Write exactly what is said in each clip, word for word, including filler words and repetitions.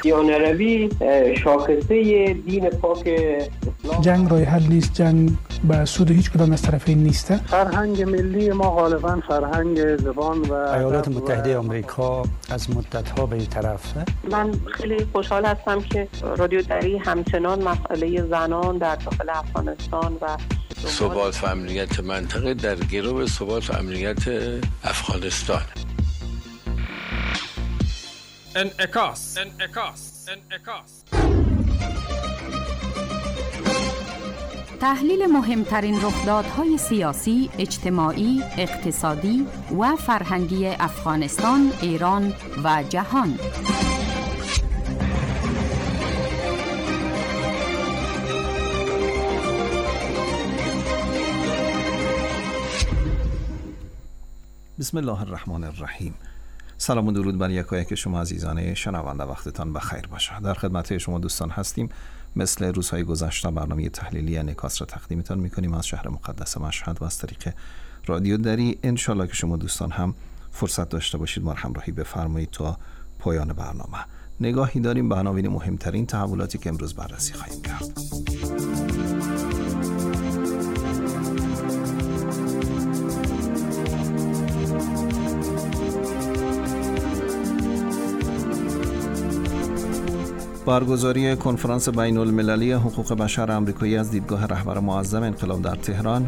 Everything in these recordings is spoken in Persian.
صهیونی روی شاخصه دین پاک اسلام. جنگ راه حل نیست، جنگ به سود هیچ کدام از طرفین نیست. فرهنگ ملی ما غالبا فرهنگ زبان و ایالات متحده آمریکا از مدت‌ها به این طرف. من خیلی خوشحال هستم که رادیو دری همچنان مسئله زنان در داخل افغانستان و ثبات و امنیت منطقه در گرو ثبات و امنیت افغانستان. انعکاس انعکاس انعکاس تحلیل مهمترین رخدادهای سیاسی، اجتماعی، اقتصادی و فرهنگی افغانستان، ایران و جهان. بسم الله الرحمن الرحیم. سلام و درود بر یکایک شما عزیزان شنونده، وقتتان بخیر باشه. در خدمت شما دوستان هستیم. مثل روزهای گذشته برنامه تحلیلی انعکاس را تقدیمتان میکنیم از شهر مقدس مشهد و از طریق رادیو دری. انشالله که شما دوستان هم فرصت داشته باشید ما همراهی بفرمایید تا پایان برنامه. نگاهی داریم به عناوین مهمترین تحولاتی که امروز بررسی خواهیم کرد. برگزاری کنفرانس بین المللی حقوق بشر آمریکایی از دیدگاه رهبر معظم انقلاب در تهران،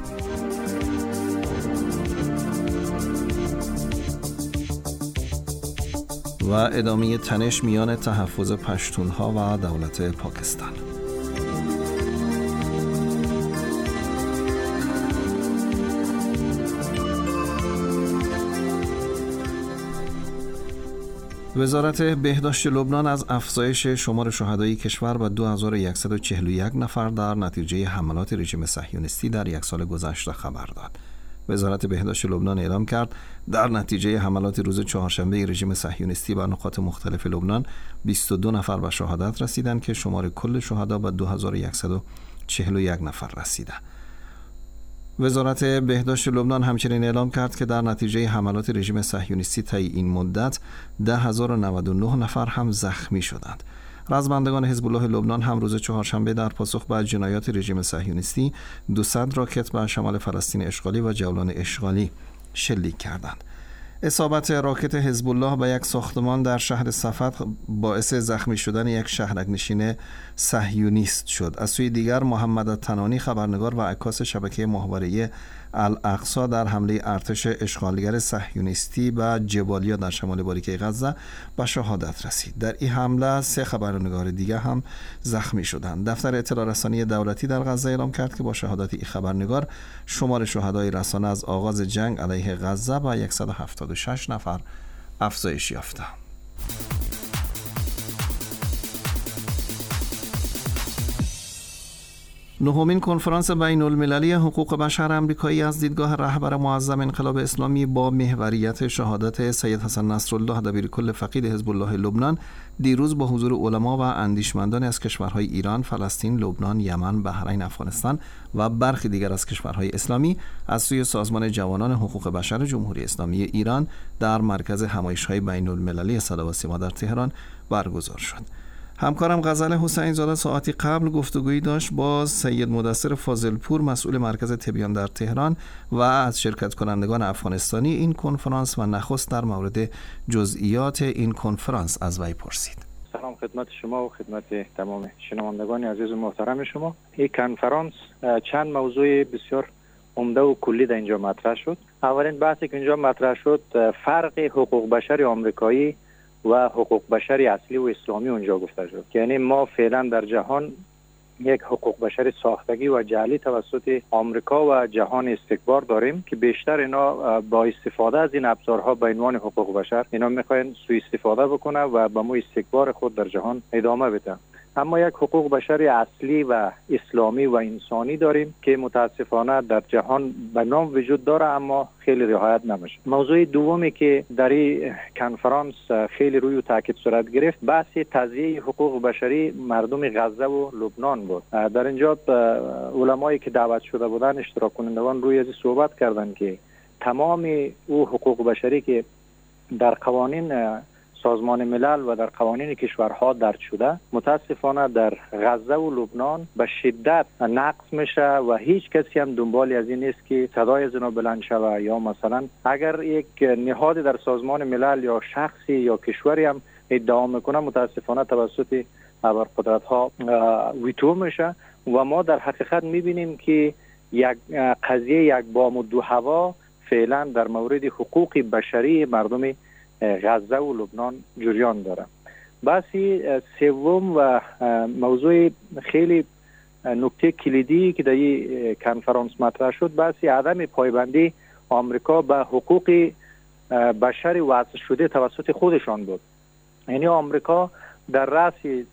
و ادامه تنش میان تحفظ پشتونها و دولت پاکستان. وزارت بهداشت لبنان از افزایش شمار شهدای کشور به دو هزار و صد و چهل و یک نفر در نتیجه حملات رژیم صهیونیستی در یک سال گذشته خبر داد. وزارت بهداشت لبنان اعلام کرد در نتیجه حملات روز چهارشنبه رژیم صهیونیستی بر نقاط مختلف لبنان بیست و دو نفر به شهادت رسیدند که شمار کل شهدا به دو هزار و صد و چهل و یک نفر رسیده. وزارت بهداشت لبنان همچنین اعلام کرد که در نتیجه حملات رژیم صهیونیستی طی این مدت ده هزار و نود و نه نفر هم زخمی شدند. رزمندگان حزب الله لبنان هم روز چهارشنبه در پاسخ به جنایات رژیم صهیونیستی دویست راکت به شمال فلسطین اشغالی و جولان اشغالی شلیک کردند. اصابت راکت حزب الله به یک ساختمان در شهر صفد باعث زخمی شدن یک شهرک‌نشین صهیونیست شد. از سوی دیگر محمد الطنانی خبرنگار و عکاس شبکه ماهواره‌ای الاقصی در حمله ارتش اشغالگر صهیونیستی به جبالیا در شمال باریکه غزه به شهادت رسید. در این حمله سه خبرنگار دیگر هم زخمی شدند. دفتر اطلاع رسانی دولتی در غزه اعلام کرد که با شهادت این خبرنگار شمار شهدای رسانه از آغاز جنگ علیه غزه به صد و هفتاد و شش نفر افزایش یافته. نهمین کنفرانس بین المللی حقوق بشر آمریکایی از دیدگاه رهبر معظم انقلاب اسلامی با محوریت شهادت سید حسن نصرالله دبیرکل فقید حزب الله لبنان دیروز با حضور علما و اندیشمندان از کشورهای ایران، فلسطین، لبنان، یمن، بحرین، افغانستان و برخی دیگر از کشورهای اسلامی از سوی سازمان جوانان حقوق بشر جمهوری اسلامی ایران در مرکز همایش‌های بین المللی صدا و سیما در تهران برگزار شد. همکارم غزل حسین زاده ساعتی قبل گفتگویی داشت با سید مدثر فاضلپور مسئول مرکز تبیان در تهران و از شرکت کنندگان افغانستانی این کنفرانس و نخست در مورد جزئیات این کنفرانس از وی پرسید. سلام خدمت شما و خدمت تمام شنوندگان عزیز و محترم شما. این کنفرانس چند موضوع بسیار عمده و کلی در اینجا مطرح شد. اولین بحثی که اینجا مطرح شد فرق حقوق بشر آمریکایی و حقوق بشری اصلی و اسلامی اونجا گفته شد. یعنی ما فعلا در جهان یک حقوق بشری ساختگی و جعلی توسط آمریکا و جهان استکبار داریم که بیشتر اینا با استفاده از این ابزارها به عنوان حقوق بشر اینا میخواین سوء استفاده بکنه و به مو استکبار خود در جهان ادامه بده. اما یک حقوق بشری اصلی و اسلامی و انسانی داریم که متاسفانه در جهان به نام وجود داره اما خیلی رعایت نمیشه. موضوع دومی که در این کنفرانس خیلی روی تاکید صورت گرفت بحث تضییع حقوق بشری مردم غزه و لبنان بود. در اینجا علمایی که دعوت شده بودن اشتراک کنندگان روی از صحبت کردند که تمام او حقوق بشری که در قوانین سازمان ملل و در قوانین کشورها درج شده، متاسفانه در غزه و لبنان به شدت نقض میشه و هیچ کسی هم دنبال از این نیست که صدای از اینا بلند شود، یا مثلا اگر یک نهاد در سازمان ملل یا شخصی یا کشوری هم ادعا میکنه متاسفانه توسط ابرقدرت ها ویتو میشه و ما در حقیقت میبینیم که یک قضیه یک بام و دو هوا فعلا در مورد حقوق بشری مردم غزه و لبنان جریان داره. بحثی سوم و موضوع خیلی نکته کلیدی که در این کنفرانس مطرح شد بحثی عدم پایبندی آمریکا به حقوق بشر وضع شده توسط خودشان بود. یعنی آمریکا در رأس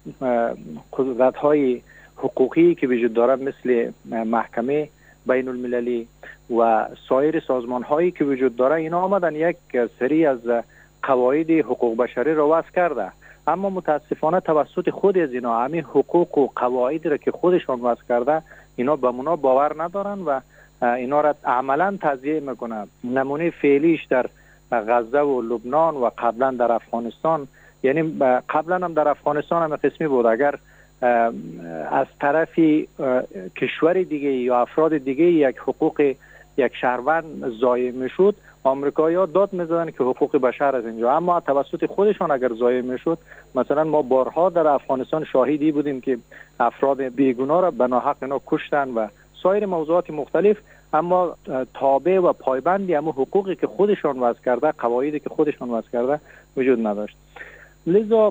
قدرت‌های حقوقی که وجود داره مثل محکمه بین المللی و سایر سازمان‌هایی که وجود داره، اینا آمدن یک سری از قواعد حقوق بشری را وضع کرده، اما متاسفانه توسط خود از اینا همین حقوق و قواعد را که خودشان وضع کرده اینا به اونا باور ندارن و اینا را عملا تضییع میکنن. نمونه فعلیش در غزه و لبنان و قبلا در افغانستان، یعنی قبلا هم در افغانستان هم قسمی بود، اگر از طرف کشور دیگه یا افراد دیگه یک حقوق یک شهروند ضایع میشد، آمریکایی‌ها داد میزدن که حقوق بشر از اینجا، اما توسط خودشان اگر ضایع میشد، مثلا ما بارها در افغانستان شاهدی بودیم که افراد بیگناه را به ناحق اینا کشتن و سایر موضوعات مختلف، اما تابع و پایبندی اما حقوقی که خودشان وضع کرده، قواعدی که خودشان وضع کرده وجود نداشت. لذا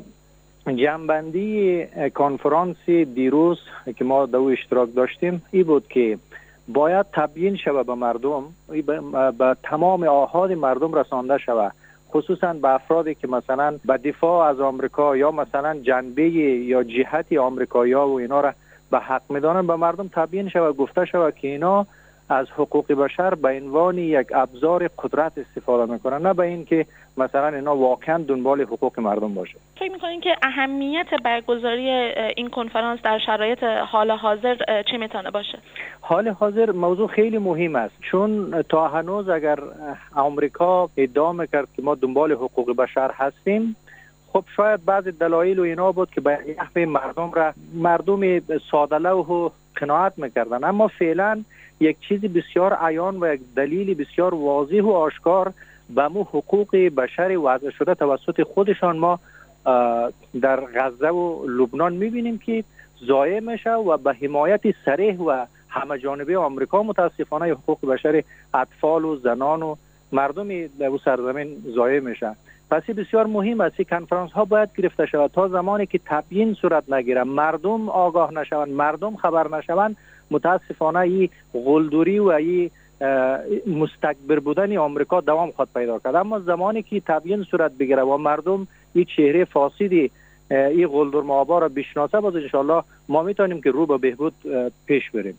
جنبندی کنفرانس دیروز که ما در اشتراک داشتیم این بود که باید تبیین شود به مردم، به تمام آحاد مردم رسانده شود، خصوصا به افرادی که مثلا به دفاع از آمریکا یا مثلا جنبه یا جهت آمریکایی‌ها و اینا را به حق میدانن، به مردم تبیین شود، گفته شود که اینا از حقوق بشر به عنوان یک ابزار قدرت استفاده میکنن، نه به این که مثلا اینا واقعا دنبال حقوق مردم باشه. فکر میکنین که اهمیت برگزاری این کنفرانس در شرایط حال حاضر چه میتونه باشه؟ حال حاضر موضوع خیلی مهم است، چون تا هنوز اگر آمریکا ادعا میکرد که ما دنبال حقوق بشر هستیم، خب شاید بعض دلایل و اینا بود که به نحو مردم را مردم ساده لوح و قناعت میکردن، اما فعلا یک چیز بسیار عیان و یک دلیل بسیار واضح و آشکار به مو حقوق بشر وضع شده توسط خودشان ما در غزه و لبنان میبینیم که ضایع میشه و به حمایت صریح و همه جانبه آمریکا متاسفانه حقوق بشر اطفال و زنان و مردم در سرزمین ضایع میشه. پس بسیار مهم است که کنفرانس ها باید گرفته شود تا زمانی که تبیین صورت نگیره، مردم آگاه نشوند، مردم خبر نشوند، متاسفانه این غلدوری و این مستکبر بودن آمریکا دوام خواهد پیدا کرد. اما زمانی که تبیین صورت بگیره و مردم این چهره فاسدی این غلدور معابا را بشناسه، باز انشاءالله ما میتونیم که رو به بهبود پیش بریم.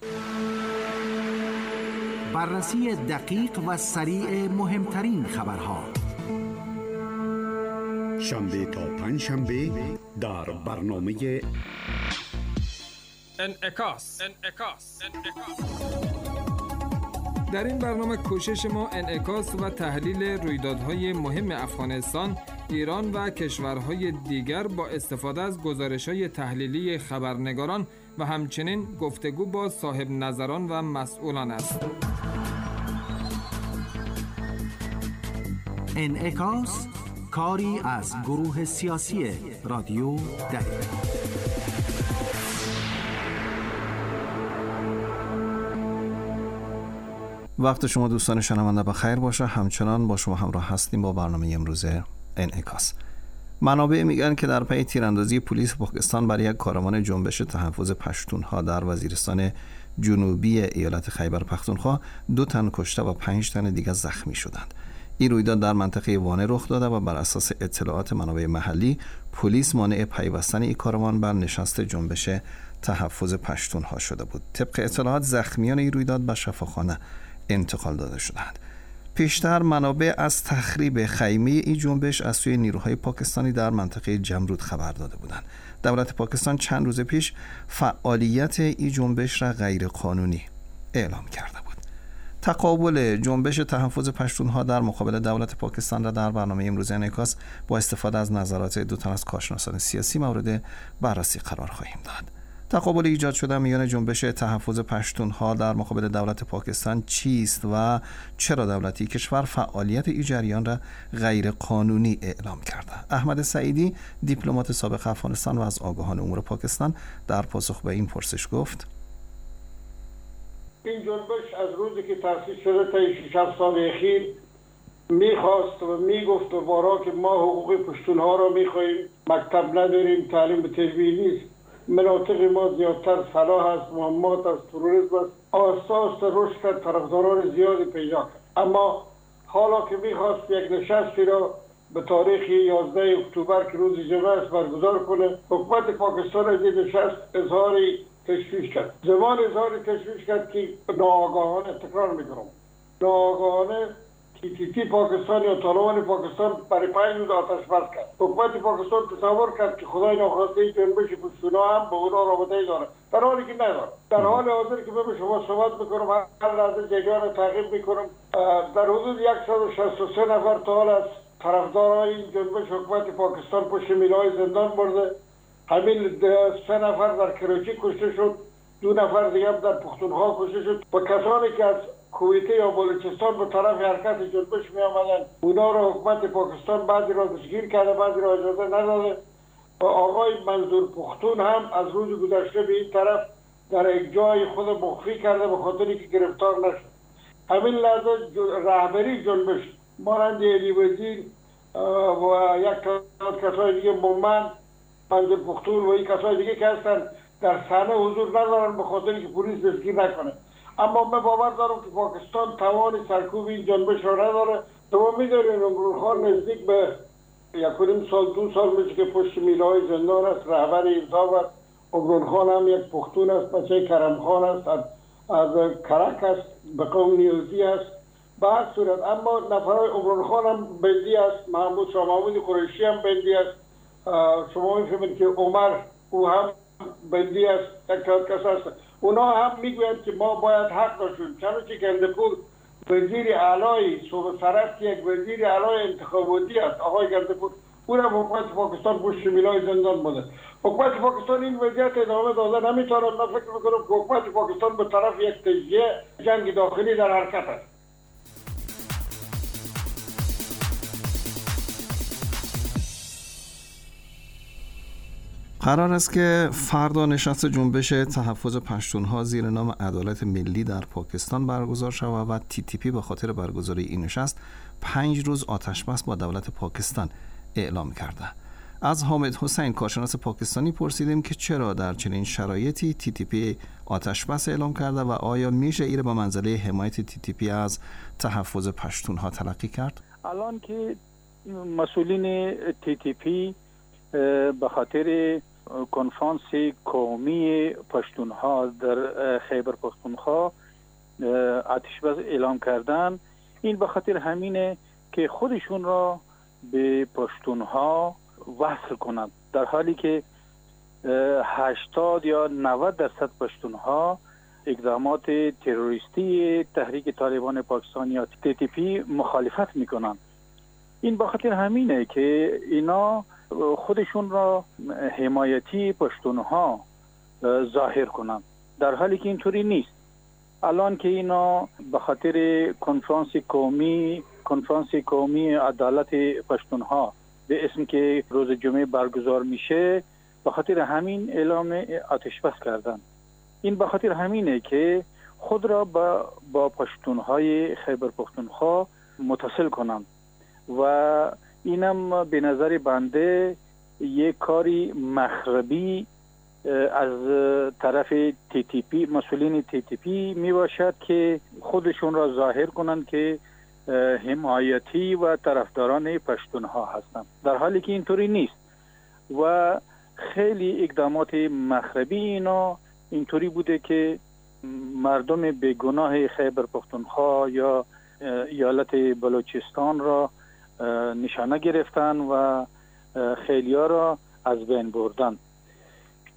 بررسی دقیق و سریع مهمترین خبرها شنبه تا پنج شنبه در برنامه انعکاس. انعکاس. در این برنامه کوشش ما انعکاس و تحلیل رویدادهای مهم افغانستان، ایران و کشورهای دیگر با استفاده از گزارش‌های تحلیلی خبرنگاران و همچنین گفتگو با صاحب نظران و مسئولان است. انعکاس کاری از گروه سیاسی رادیو دری. وقت شما دوستان شنونده بخیر باشه. همچنان با شما همراه هستیم با برنامه امروز انعکاس. منابع میگن که در پی تیراندازی پلیس پاکستان بر یک کاروان جنبش تحفظ پشتونها در وزیرستان جنوبی ایالت خیبر پختونخوا دو تن کشته و پنج تن دیگر زخمی شدند. این رویداد در منطقه وانه رخ داده و بر اساس اطلاعات منابع محلی پلیس مانع پیوستن این کاروان بر نشست جنبش تحفظ پشتونها شده بود. طبق اطلاعات زخمیان این رویداد به شفاخانه انتقال داده شدند. پیشتر منابع از تخریب خیمه این جنبش از سوی نیروهای پاکستانی در منطقه جمرود خبر داده بودند. دولت پاکستان چند روز پیش فعالیت این جنبش را غیر قانونی اعلام کرده بود. تقابل جنبش تحفظ پشتونها در مقابل دولت پاکستان را در برنامه امروز انعکاس با استفاده از نظرات دو تن از کارشناسان سیاسی مورد بررسی قرار خواهیم داد. تقابل ایجاد شده میان جنبش تحفظ پشتونها در مقابل دولت پاکستان چیست و چرا دولتی کشور فعالیت این جریان را غیر قانونی اعلام کرده؟ احمد سعیدی، دیپلمات سابق افغانستان و از آگاهان امور پاکستان، در پاسخ به این پرسش گفت: این جنبش از روزی که تأسیس شده تا شش هفت سال اخیر میخواست و میگفت و بارها که ما حقوق پشتونها را میخواهیم، مکتب نداریم، تعلیم به تجویز نیست، مناطق ما زیادتر فلاح است، مهمات است، تروریسم است، آسته آسته رشد کرد، طرفداران زیادی پیدا کرد. اما حالا که میخواست یک نشستی را به تاریخ یازده اکتبر که روز جمعه است برگزار کنه، حکومت پاکستان از این نشست اظهاری تشویش کرد. زمان اظهاری تشویش کرد که ناآگاهانه، تکرار میکنم، ناآگاهانه تی تی پی پاکستان یا طالبان پاکستان برای پنج روز آتش بس کرد. حکومت پاکستان تصور کرد که خدای ناخواسته این جنبش پشتونها هم به اونا رابطه‌ای داره، در حالی که نداره. در حال حاضر که به شما صحبت میکنم، هر لحظه جریان تعقیب میکنم، در حدود صد و شصت و سه نفر تا حال از طرفدارای این جنبش حکومت پاکستان پشت میله‌های زندان برده. همین سه نفر در کراچی کشته شد، دو نفر دیگه در پختونخوا کشته شد و کسانی که از کویته یا بلوچستان به طرف حرکت جنبش می آمدن، اونا را حکومت پاکستان بعضی را دستگیر کرده، بعضی را اجازه نداده و آقای منظور پختون هم از روز گذشته به این طرف در یک جای خود مخفی کرده به خاطری که گرفتار نشد. همین لحظه رهبری جنبش مانند علی وزیر و یک کسای دیگه مومن، منظور پختون و این کسای دیگه که هستن در صحنه حضور ندارن به خاطری که پلیس دستگیر نکنه. اما من باور دارم که پاکستان توان سرکوب این جنبش را نداره. شما می‌دونید عمران خان نزدیک به یک و نیم سال دو سال میشه که پشت میله‌های زندان است، رهبر انصاف است. عمران خان هم یک پختون است، بچه کرم خان است، از, از کرک است، به قوم نیوزی است. به هر صورت اما نفرای عمران خان هم بندی است، محمود شاه محمود قریشی هم بندی است. شما می‌فهمید که عمر او هم بندی است، یک کس است. اونا هم میگویند که ما باید حق داشتیم، چنانچه که گنده‌پور وزیر اعلای صوبه سرحد که یک وزیر اعلای انتخاباتی است، آقای گنده‌پور، او را حکومت پاکستان پشت میله‌های زندان بوده. حکومت پاکستان این وضعیت ادامه داده نمیتواند. من فکر میکنم که حکومت پاکستان به طرف یک تجزیه جنگ داخلی در حرکت است. قرار است که فردا نشست جنبش تحفظ پشتونها زیر نام عدالت ملی در پاکستان برگزار شود و تی تی پی به خاطر برگزاری این نشست پنج روز آتش بس با دولت پاکستان اعلام کرده. از حامد حسین، کارشناس پاکستانی، پرسیدیم که چرا در چنین شرایطی تی تی پی آتش بس اعلام کرده و آیا میشه این به منزله حمایت تی تی پی از تحفظ پشتونها تلقی کرد؟ الان که مسئولین تی تی پی به خاطر کنفرانس قومی پشتونها در خیبر پختونخوا آتش بس اعلام کردن، این به خاطر همینه که خودشون را به پشتونها وصل کنند، در حالی که هشتاد یا نود درصد پشتونها اقدامات تروریستی تحریک طالبان پاکستان یا تی تی پی مخالفت میکنند. این به خاطر همینه که اینا خودشون را حمایتی پشتونها ظاهر کنند، در حالی که اینطوری نیست. الان که اینا به خاطر کنفرانس قومی کنفرانس قومی عدالت پشتونها به اسم که روز جمعه برگزار میشه، به خاطر همین اعلام آتش بس کردن. این به خاطر همینه که خود را با, با پشتونهای خیبر پختونخوا متصل کنند و اینم به نظر بنده یک کاری مخربی از طرف تی تی پی، مسئولین تی تی پی می باشد که خودشون را ظاهر کنند که حمایتی و طرفداران پشتونها هستند، در حالی که اینطوری نیست و خیلی اقدامات مخربی اینا اینطوری بوده که مردم بیگناه خیبر پختونخوا یا ایالت بلوچستان را نشانه گرفتن و خیلیا را از بین بردن.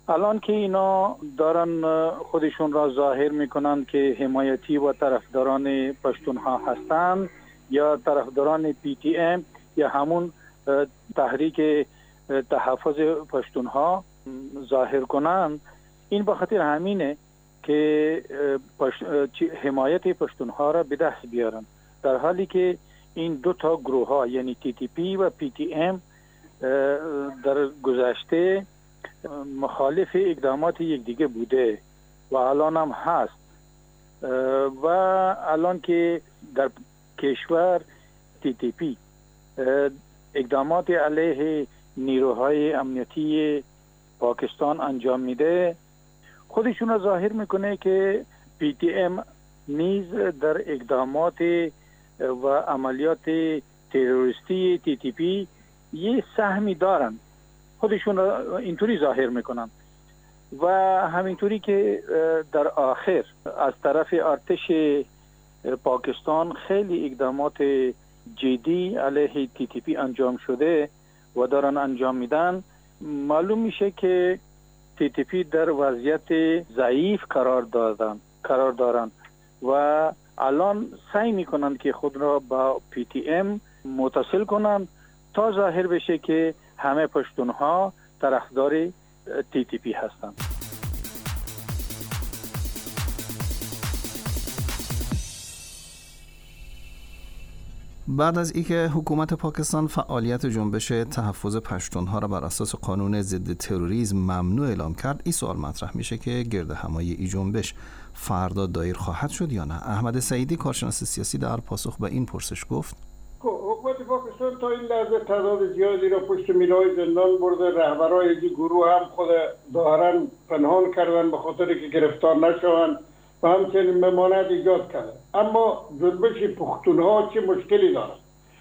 الان که اینا دارن خودشون را ظاهر میکنند که حمایتی و طرفداران پشتونها هستند یا طرفداران پی تی ام یا همون تحریک تحفظ پشتونها ظاهر کنند، این به خاطر همینه که پشت... حمایت پشتونها را به دست بیارن، در حالی که این دو تا گروه ها یعنی تی تی پی و پی تی ام در گذشته مخالف اقدامات یکدیگه بوده و الان هم هست و الان که در کشور تی تی پی اقدامات علیه نیروهای امنیتی پاکستان انجام میده، خودشون را ظاهر میکنه که پی تی ام نیز در اقدامات و عملیات تروریستی تی تی پی یه سهمی دارن، خودشون را اینطوری ظاهر میکنن و همینطوری که در آخر از طرف ارتش پاکستان خیلی اقدامات جدی علیه تی تی پی انجام شده و دارن انجام میدن، معلوم میشه که تی تی پی در وضعیت ضعیف قرار دادن قرار دارن و الان سعی میکنن که خود را با پی تی ام متصل کنن تا ظاهر بشه که همه پشتونها طرفدار تی تی پی هستند. بعد از اینکه حکومت پاکستان فعالیت جنبش تحفظ پشتونها را بر اساس قانون ضد تروریسم ممنوع اعلام کرد، این سوال مطرح میشه که گرد همایی این جنبش فردا دایر خواهد شد یا نه. احمد سعیدی کارشناس سیاسی در پاسخ به این پرسش گفت: حکومت پاکستان تا این لحظه تعداد زیادی را پشت میله‌های زندان برده، رهبرای این گروه هم خود ظاهرا پنهان کردن به خاطر که گرفتار نشوند و همچنین ممانعت ایجاد کرده. اما جنبش پختونها چه مشکلی دارد؟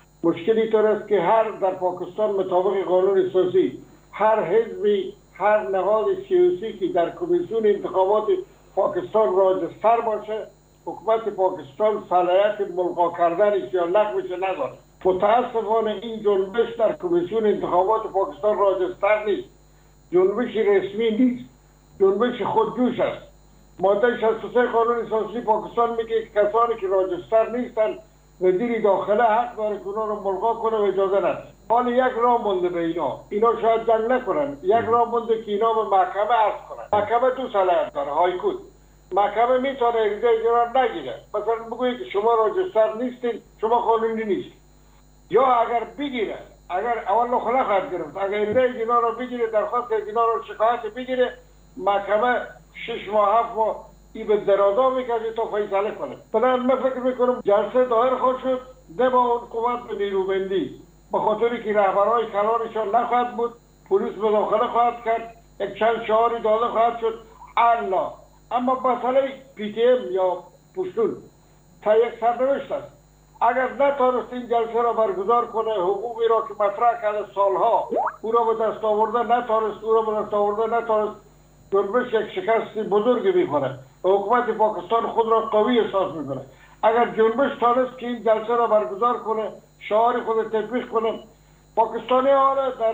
مشکلی طور است که هر در پاکستان مطابق قانون اساسی هر حزبی، هر نهاد سیاسی که در کمیسیون انتخابات پاکستان راجستر باشه، حکومت پاکستان صلاحیت ملغا کردنش یا لغوش نداره. متاسفانه این جنبش در کمیسیون انتخابات پاکستان راجستر نیست، جنبش رسمی نیست، جنبش خودجوش است. ماده شصت و سه قانون اساسی پاکستان میگه که کسانی که راجستر نیستن وزیر داخله حق داره که اونا رو ملغا کنه و اجازه نده. حالا یک راه مونده به اینا، اینا شاید جنگ نکنن، یک راه مونده که اینا به محکمه عرض کنن. محکمه دو صلاحیت داره، هایکوت. محکمه میتونه اجازه اجرا نگیره، مثلا بگوید که شما راجستر نیستین، شما قانونی نیست. یا اگر بگیره، اگر اول نخلا خواهد گرفت، اگر اجازه اینا رو بگیره، درخواست اینا رو شکایت بگیره، محکمه شش ماه هفت ماه ای به درادا میکشه تا فیصله کنه. بنابراین من فکر میکنم جلسه دایر خواهد شد، نه با اون قوت به نیروبندی، به خاطری که رهبرهای کلانشان نخواهد بود، پلیس مداخله خواهد کرد، یک چند شعاری داده خواهد شد الله. اما مسئله پی تی ام یا پشتون تا یک سرنوشت است. اگر نتانست این جلسه را برگزار کنه، حقوقی را که مطرح کرده سالها او را به دست آورده نتانست، او را به دست آورده نتانست، جنبش یک شکست بزرگی میکنه. حکومت پاکستان خود را قوی احساس میکنه. اگر جنبش تانست که این جلسه را برگزار کنه، شعار خود تطبیق کنه، پاکستانی ها را در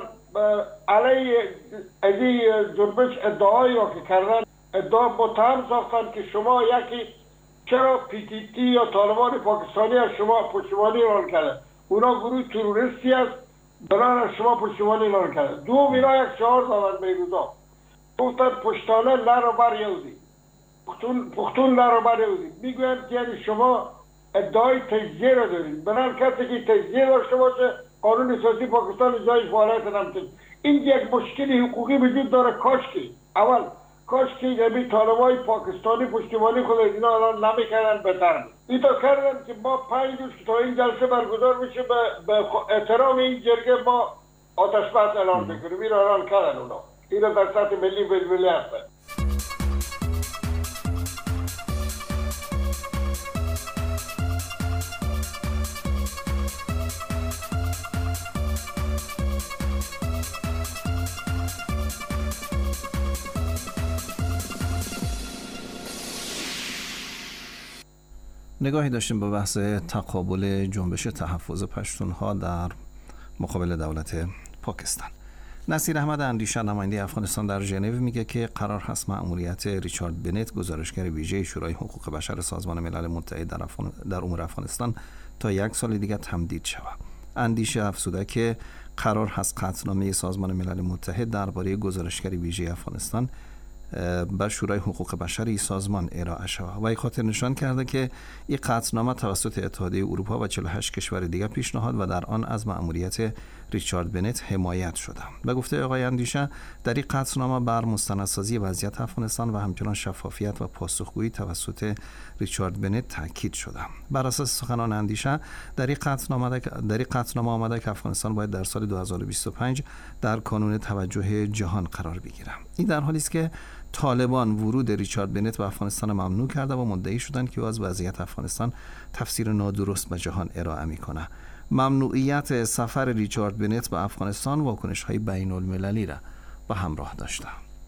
علیه از این جنبش ادعایی را که کردن، ادعا متهم ساختن که شما یکی چرا پی تی تی یا طالبان پاکستانی از شما پشتیبانی اعلان کرده، اونا گروه تروریستی است، برای از شما پشتیبانی اعلان کرده. دو اینا یک شعار دادن به روزا، گفتن پشتانه لر و بر یهودی، پختون پختون لر و بر یهودی. میگویند که یعنی شما ادعای تجزیه را دارید، برای کسی که تجزیه داشته باشه قانون اساسی پاکستان جای فعالیت نمی‌کنه. این یک مشکلی حقوقی وجود داره. کاش که اول کاش که یعنی طالبای پاکستانی پشتیبانی خود اینا الان نمیکردن بهتر بود. این تا کردن که ما پنج روز تا این جلسه برگزار بشه به, به احترام این جرگه ما آتش بس اعلان بکنیم. این اعلان کردن اونا. این در سطح ملی بلبلی هستن. نگاهی داشتیم به بحث تقابل جنبش تحفظ پشتونها در مقابل دولت پاکستان. نصیر احمد اندیشه نماینده افغانستان در ژنو میگه که قرار هست مأموریت ریچارد بنت گزارشگر ویژه شورای حقوق بشر سازمان ملل متحد در, افغان... در امور افغانستان تا یک سال دیگر تمدید شود. اندیشه افزوده که قرار هست قطعنامه سازمان ملل متحد درباره گزارشگر ویژه افغانستان به شورای حقوق بشر این سازمان ارائه شود و این خاطر نشان کرده که این قطعنامه توسط اتحادیه اروپا و چهل و هشت کشور دیگر پیشنهاد و در آن از مأموریت ریچارد بنت حمایت شده. به گفته آقای اندیشه در این قطعنامه بر مستندسازی وضعیت افغانستان و همچنان شفافیت و پاسخگویی توسط ریچارد بنت تاکید شده. بر اساس سخنان اندیشه در این قطعنامه در این قطعنامه آمده که افغانستان باید در سال دو هزار و بیست و پنج در کانون توجه جهان قرار بگیرد. این در حالی است که طالبان ورود ریچارد بنت به افغانستان ممنوع کرده و مدعی شدند که او از وضعیت افغانستان تفسیر نادرست به جهان ارائه میکنه. ممنوعیت سفر ریچارد بنت به افغانستان واکنش‌های بین المللی را به همراه داشته.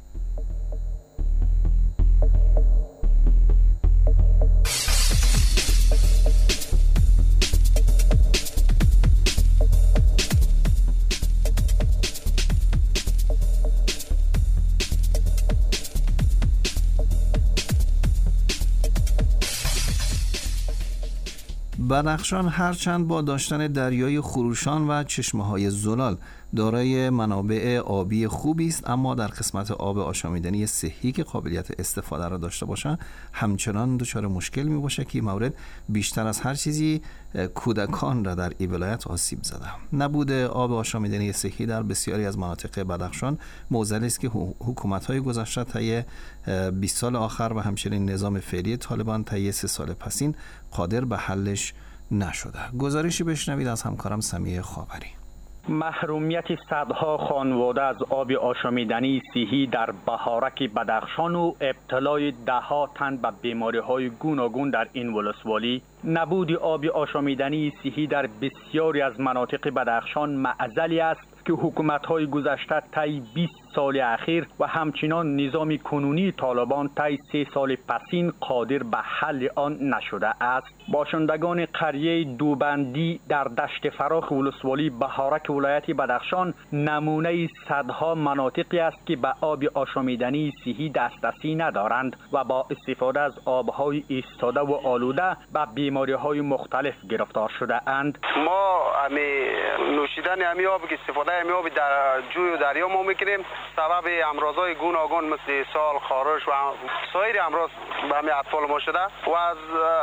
بدخشان هرچند با داشتن دریای خروشان و چشمه‌های زلال دارای منابع آبی خوبی است، اما در قسمت آب آشامیدنی صحی که قابلیت استفاده را داشته باشه همچنان دچار مشکل می باشه که این مورد بیشتر از هر چیزی کودکان را در این ولایت آسیب زده. نبود آب آشامیدنی صحی در بسیاری از مناطق بدخشان معضلی است که حکومت‌های گذشته طی بیست سال آخر و همچنین نظام فعلی طالبان طی سه سال پسین قادر به حلش نشده. گزارشی بشنوید از همکارم سمیه خاوری. محرومیت صدها خانواده از آب آشامیدنی صحی در بهارک بدخشان و ابتلای دهها تن به بیماری‌های گوناگون در این ولسوالی، نبود آب آشامیدنی صحی در بسیاری از مناطق بدخشان معضلی است که حکومت‌های گذشته طی بیست سال اخیر و همچنان نظام کنونی طالبان طی سه سال پسین قادر به حل آن نشده است. باشندگان قریه دوبندی در دشت فراخ ولسوالی بهارک ولایت بدخشان نمونه صدها مناطقی است که به آب آشامیدنی صحی دسترسی ندارند و با استفاده از آب‌های ایستاده و آلوده به بیماری‌های مختلف گرفتار شده اند. ما امی نوشیدن امی آب که استفاده امی آب در جوی و دریا ما میکنیم، سبب امراض‌های گوناگون مثل سال، خارش و سایر امراض به همین اطفال ما شده و از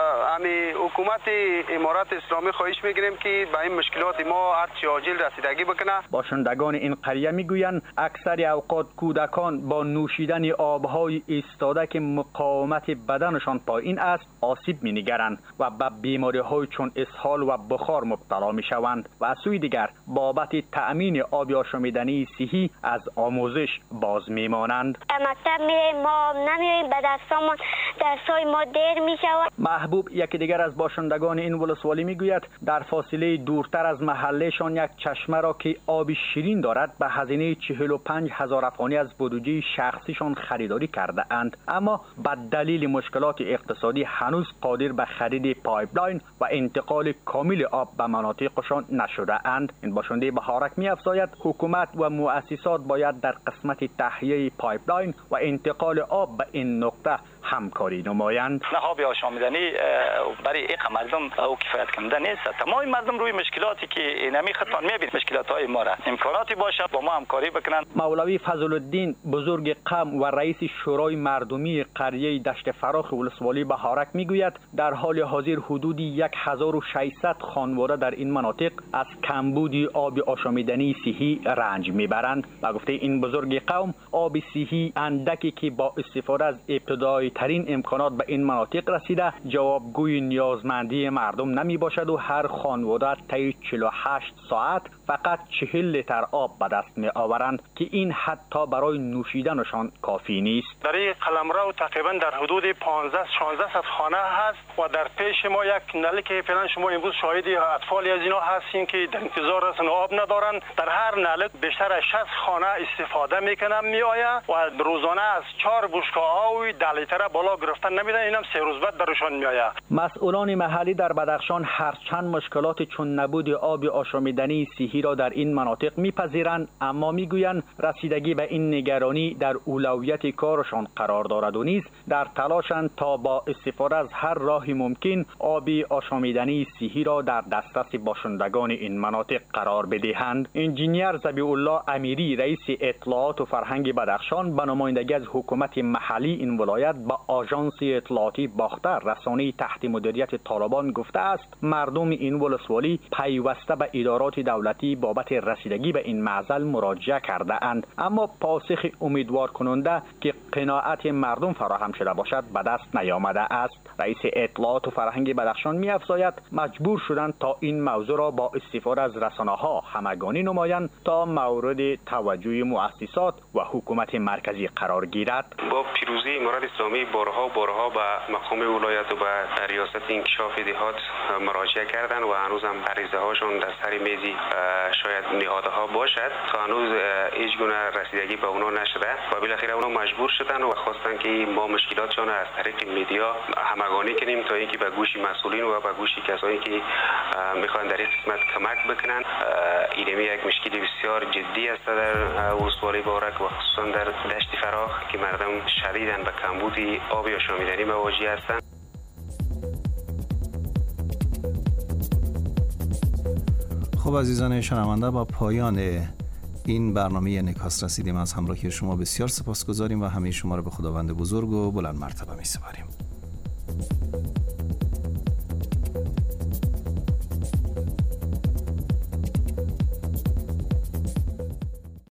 همین حکومت امارات اسلامی خواهش میکنیم که به این مشکلات ما هرچی عاجل رسیدگی بکنه. باشندگان این قریه میگویند اکثر اوقات کودکان با نوشیدن آبهای ایستاده که مقاومت بدنشان پایین است آسیب مینگرند و به بیماری‌های چون اسهال و بخار مبتلا میشوند و از سوی دیگر بابت تأمین آب آشامیدنی صحی از آموزش باز میمانند. مکتب میریم، ما نمیریم، به درسامون درسای ما دیر میشود. محبوب یکی دیگر از باشندگان این ولسوالی میگوید در فاصله دورتر از محلهشان یک چشمه را که آب شیرین دارد به هزینه چهل و پنج هزار افغانی از بودجه شخصیشان خریداری کرده اند، اما به دلیل مشکلات اقتصادی هنوز قادر به خرید پایپلاین و انتقال کامل آب به مناطقشان نشده اند. این باشنده بهارک می‌افزاید حکومت و مؤسسات باید در قسمت تهیه پایپلاین و انتقال آب به این نقطه همکاری نمایند. نه آب آشامیدنی برای یک مردم او کفایت کننده نیست. تمام مردم روی مشکلاتی که نمی خدمت میبینید مشکلات‌های ما را امکاناتی باشه با ما همکاری بکنند. مولوی فضل الدین بزرگ قم و رئیس شورای مردمی قریه دشت فراخ ولسوالی بهارک میگوید در حال حاضر حدود هزار و ششصد خانواده در این مناطق از کمبود آب آشامیدنی صحی رنج میبرند. و گفته این بزرگ قوم آب صحی اندکی که با استفاده از ابتدایی ترین امکانات به این مناطق رسیده جوابگوی نیازمندی مردم نمی باشد و هر خانواده طی چهل و هشت ساعت فقط چهل لیتر آب به دست می آورند که این حتی برای نوشیدنشان کافی نیست. در این قلمرو تقریبا در حدود پانزده شانزده صد خانه هست و در پیش ما یک نل که فعلا شما امروز شاهد اطفال از اینا هستین که در انتظار هستن آب ندارن. در هر نل بیشتر از شصت خانه استفاده میکنن میآید و روزانه از چهار بشکه آب ده لیتر را بالا گرفتن نمیدن، اینم سه روز بعد درشان میآید. مسئولان محلی در بدخشان هرچند مشکلات چون نبود آب آشامیدنی صحی را در این مناطق میپذیرند، اما میگویند رسیدگی به این نگرانی در اولویت کارشان قرار دارد و نیز در تلاشند تا با استفاده از هر راهی ممکن آب آشامیدنی صحی را در دسترس باشندگان این مناطق قرار بدهند. انجینیر ذبیح الله امیری رئیس اطلاعات و فرهنگ بدخشان به نمایندگی از حکومت محلی این ولایت با آژانس اطلاعاتی باختر رسانه‌ای تحت مدیریت طالبان گفته است مردم این ولسوالی پیوسته به ادارات دولتی بابت رسیدگی به این معضل مراجعه کرده اند، اما پاسخ امیدوار کننده که قناعت مردم فراهم شده باشد به دست نیامده است. رئیس اطلاعات و فرهنگ بدخشان می‌افزاید مجبور شدند تا این موضوع را با استفاده از رسانه‌ها همگانی نمایند تا مورد توجه مؤسسات و حکومت مرکزی قرار گیرد. با پیروزی امارت اسلامی بارها بارها به مقام ولایت و به ریاست انکشاف دهات مراجعه کردند و هنوز هم عریضه هاشون در سر میزی شاید نهادها باشد، تا هنوز هیچ گونه رسیدگی به اونا نشده و بالاخره اونا مجبور شدن و خواستن که ما مشکلاتشون از طریق میدیا همگانی کنیم تا اینکه به گوش مسئولین و به گوش کسایی که میخوان در این قسمت کمک بکنن. اینمی یک مشکل بسیار جدی است در ولسوالی بارک و خصوصا در دشت فراخ که مردم شدیداً به کمبود آب آشامیدنی مواجه هستند. خب عزیزان شنونده، با پایان این برنامه انعکاس رسیدیم. از همراهی شما بسیار سپاسگزاریم و همه شما را به خداوند بزرگ و بلند مرتبه می سپاریم.